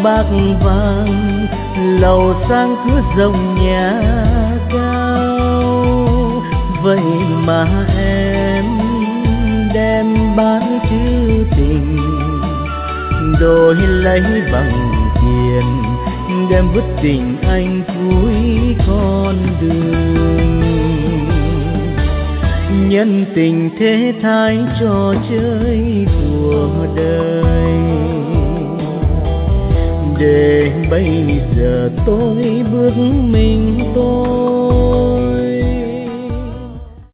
bạc vàng, lầu sang cửa rộng nhà cao. Vậy mà em đem bán chữ tình, đổi lấy bằng tiền, đem vứt tình anh cuối con đường. Nhân tình thế thái trò chơi của đời, để bây giờ tôi bước mình